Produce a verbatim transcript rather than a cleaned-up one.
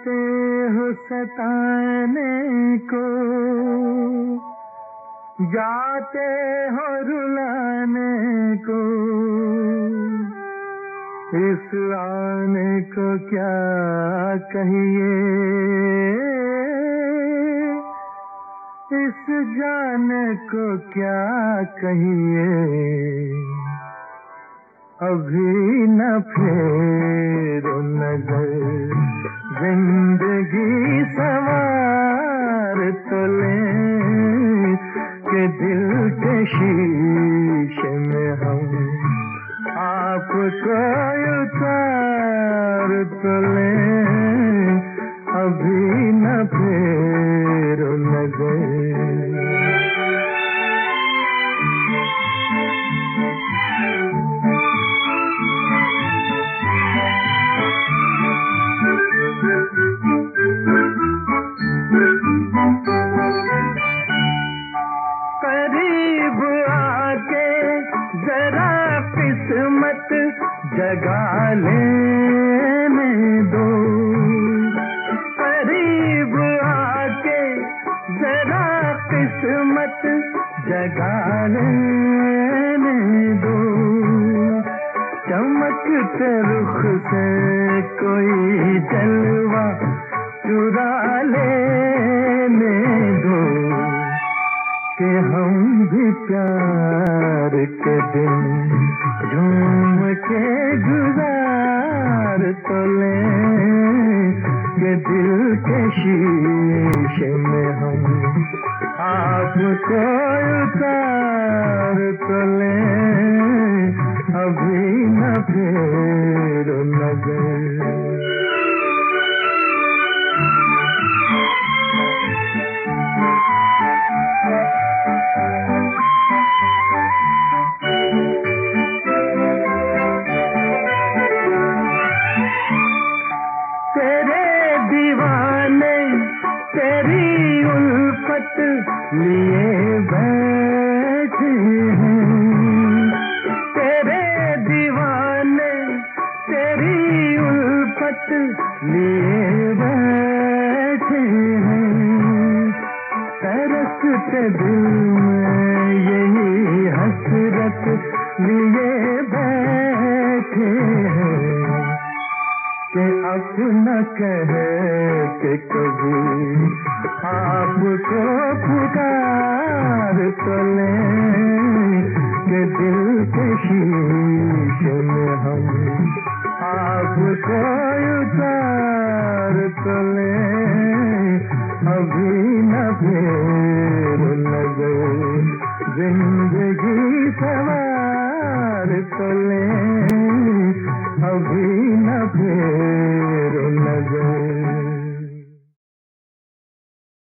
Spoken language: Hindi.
आते हो सताने को, जाते हो रुलाने को, इस आने को क्या कहिए, इस जाने को क्या कहिए। अभी न फेरो नजर, जिंदगी सवार तो ले, के दिल के शीशे में हम आपको उतार तो ले। अभी न फेरो नजर। करीब आके जरा किस्मत जगा लेने दो, करीब आके जरा किस्मत जगा लेने दो। चमकते रुख से कोई जलवा चुरा लेने दो, कि हम भी प्यार के दिन झूम के गुजार तो लें, कि दिल के शीशे में हम आपको उतार तो लें। अभी न फेरो नजर। तेरे दीवाने तेरी उल्फत लिए बैठे हैं, तेरे दीवाने तेरी उल्फत लिए बैठे हैं। तरसते दिल में यही हसरत लिए बैठे हैं, कि अपना कह के कभी आपको पुकार तो लें, कि दिल के शीशे में हम आपको उतार तो लें। अभी न फेरो नजर, जिंदगी सवार तो लें। अभी न फेरो नजर।